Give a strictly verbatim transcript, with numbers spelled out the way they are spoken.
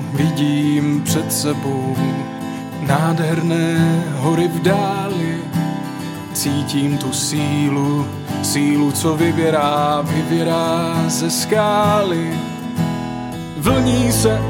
vidím před sebou nádherné hory v dáli. Cítím tu sílu, sílu, co vyvěrá, vyvěrá ze skály. Vlní se